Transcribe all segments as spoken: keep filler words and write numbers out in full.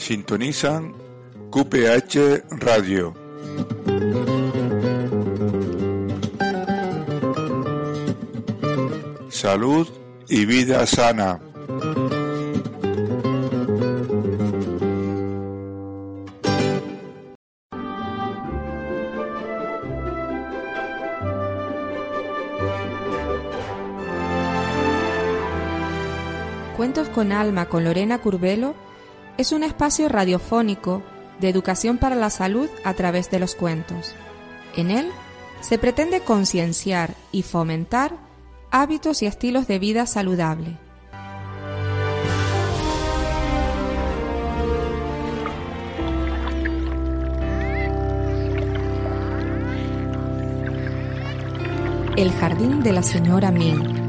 Sintonizan Q P H Radio. Salud y vida sana. Cuentos con Alma con Lorena Curbelo es un espacio radiofónico de educación para la salud a través de los cuentos. En él se pretende concienciar y fomentar hábitos y estilos de vida saludable. El jardín de la señora Ming.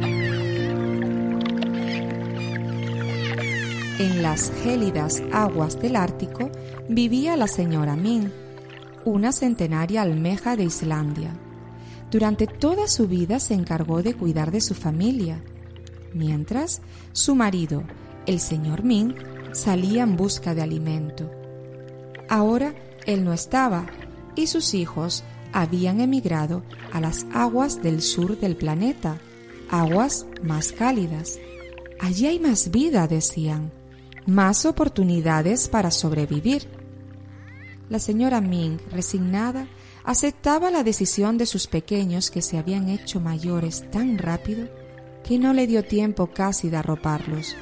En las gélidas aguas del Ártico vivía la señora Ming, una centenaria almeja de Islandia. Durante toda su vida se encargó de cuidar de su familia, mientras su marido, el señor Ming, salía en busca de alimento. Ahora él no estaba y sus hijos habían emigrado a las aguas del sur del planeta, aguas más cálidas. Allí hay más vida, decían, más oportunidades para sobrevivir. La señora Ming, resignada, aceptaba la decisión de sus pequeños que se habían hecho mayores tan rápido que no le dio tiempo casi de arroparlos.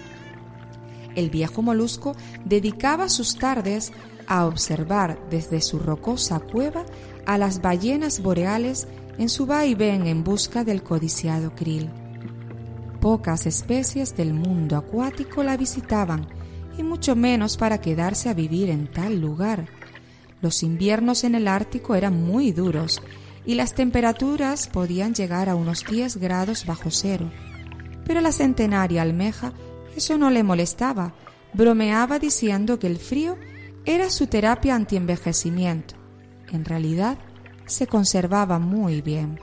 El viejo molusco dedicaba sus tardes a observar desde su rocosa cueva a las ballenas boreales en su vaivén en busca del codiciado krill. Pocas especies del mundo acuático la visitaban, y mucho menos para quedarse a vivir en tal lugar. Los inviernos en el Ártico eran muy duros y las temperaturas podían llegar a unos diez grados bajo cero. Pero a la centenaria almeja eso no le molestaba. Bromeaba diciendo que el frío era su terapia antienvejecimiento. En realidad, se conservaba muy bien.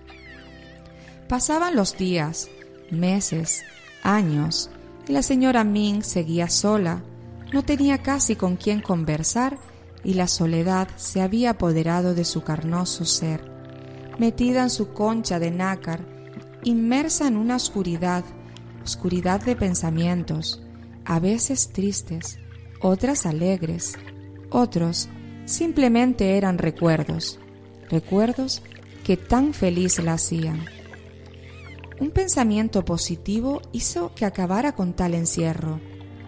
Pasaban los días, meses, años, y la señora Ming seguía sola. No tenía casi con quién conversar y la soledad se había apoderado de su carnoso ser. Metida en su concha de nácar, inmersa en una oscuridad, oscuridad de pensamientos, a veces tristes, otras alegres, otros simplemente eran recuerdos, recuerdos que tan feliz la hacían. Un pensamiento positivo hizo que acabara con tal encierro.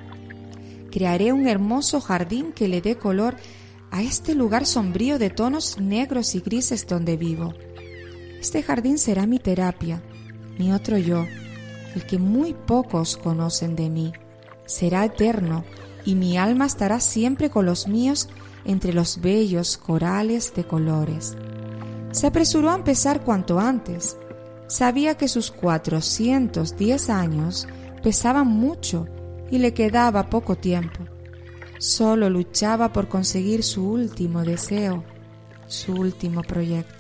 Crearé un hermoso jardín que le dé color a este lugar sombrío de tonos negros y grises donde vivo. Este jardín será mi terapia, mi otro yo, el que muy pocos conocen de mí. Será eterno y mi alma estará siempre con los míos entre los bellos corales de colores. Se apresuró a empezar cuanto antes. Sabía que sus cuatrocientos diez años pesaban mucho y le quedaba poco tiempo. Solo luchaba por conseguir su último deseo, su último proyecto.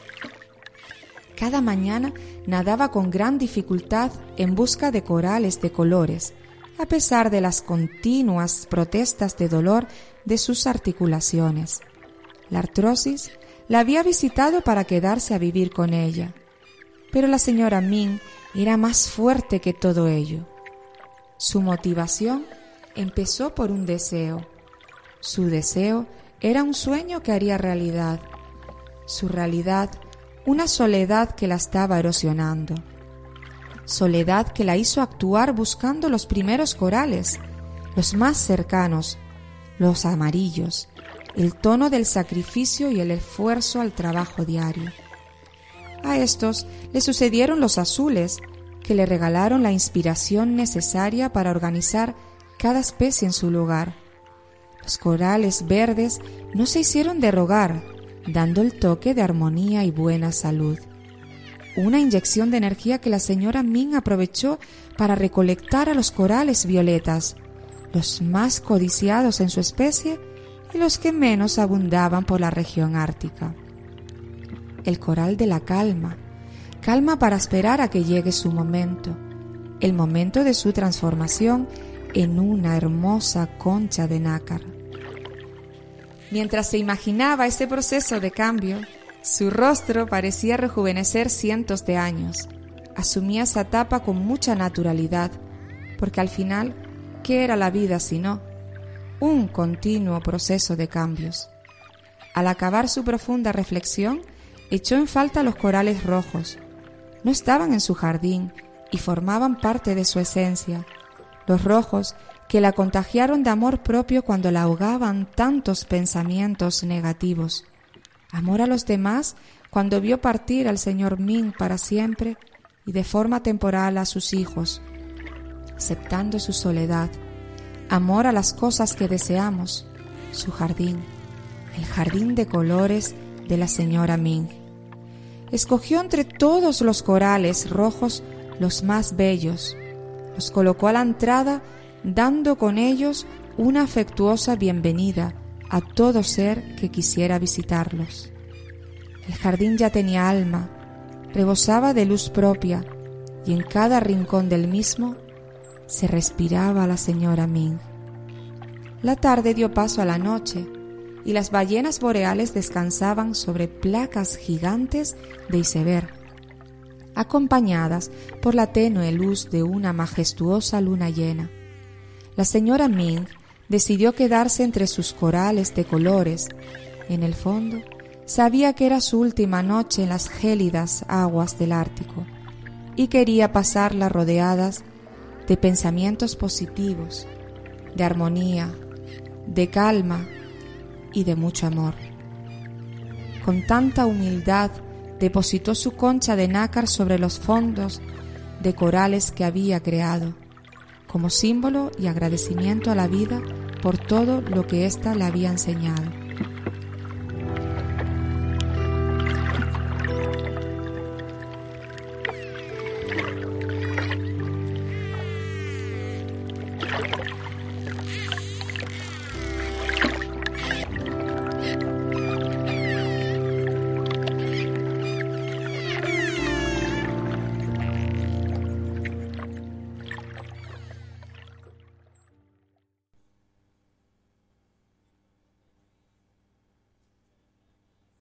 Cada mañana nadaba con gran dificultad en busca de corales de colores, a pesar de las continuas protestas de dolor de sus articulaciones. La artrosis la había visitado para quedarse a vivir con ella. Pero la señora Ming era más fuerte que todo ello. Su motivación empezó por un deseo. Su deseo era un sueño que haría realidad. Su realidad, una soledad que la estaba erosionando. Soledad que la hizo actuar buscando los primeros corales, los más cercanos, los amarillos, el tono del sacrificio y el esfuerzo al trabajo diario. A estos le sucedieron los azules, que le regalaron la inspiración necesaria para organizar cada especie en su lugar. Los corales verdes no se hicieron de rogar, dando el toque de armonía y buena salud. Una inyección de energía que la señora Ming aprovechó para recolectar a los corales violetas, los más codiciados en su especie y los que menos abundaban por la región ártica. El coral de la calma, calma para esperar a que llegue su momento, el momento de su transformación en una hermosa concha de nácar. Mientras se imaginaba ese proceso de cambio, su rostro parecía rejuvenecer cientos de años. Asumía esa etapa con mucha naturalidad, porque al final, ¿qué era la vida sino un continuo proceso de cambios? Al acabar su profunda reflexión, echó en falta los corales rojos. No estaban en su jardín y formaban parte de su esencia. Los rojos que la contagiaron de amor propio cuando la ahogaban tantos pensamientos negativos. Amor a los demás cuando vio partir al señor Ming para siempre y de forma temporal a sus hijos, aceptando su soledad. Amor a las cosas que deseamos, su jardín, el jardín de colores de la señora Ming. Escogió entre todos los corales rojos los más bellos, los colocó a la entrada, dando con ellos una afectuosa bienvenida a todo ser que quisiera visitarlos. El jardín ya tenía alma, rebosaba de luz propia, y en cada rincón del mismo se respiraba la señora Ming. La tarde dio paso a la noche, y las ballenas boreales descansaban sobre placas gigantes de iceberg, acompañadas por la tenue luz de una majestuosa luna llena. La señora Ming decidió quedarse entre sus corales de colores. En el fondo, sabía que era su última noche en las gélidas aguas del Ártico y quería pasarla rodeadas de pensamientos positivos, de armonía, de calma y de mucho amor. Con tanta humildad depositó su concha de nácar sobre los fondos de corales que había creado, como símbolo y agradecimiento a la vida por todo lo que ésta le había enseñado.